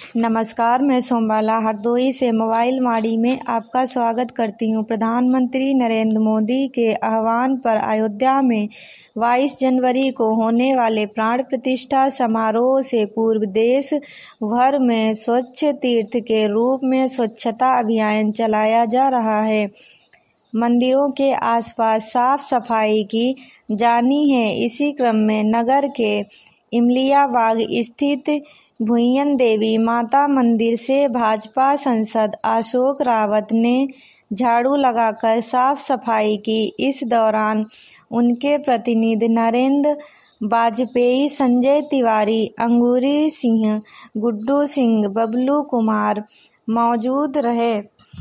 नमस्कार, मैं सोमबाला हरदोई से मोबाइल माड़ी में आपका स्वागत करती हूँ। प्रधानमंत्री नरेंद्र मोदी के आह्वान पर अयोध्या में 22 जनवरी को होने वाले प्राण प्रतिष्ठा समारोह से पूर्व देश भर में स्वच्छ तीर्थ के रूप में स्वच्छता अभियान चलाया जा रहा है। मंदिरों के आसपास साफ सफाई की जानी है। इसी क्रम में नगर के इमलियाबाग स्थित भुइयन देवी माता मंदिर से भाजपा सांसद अशोक रावत ने झाड़ू लगाकर साफ सफाई की। इस दौरान उनके प्रतिनिधि नरेंद्र वाजपेयी, संजय तिवारी, अंगूरी सिंह, गुड्डू सिंह, बबलू कुमार मौजूद रहे।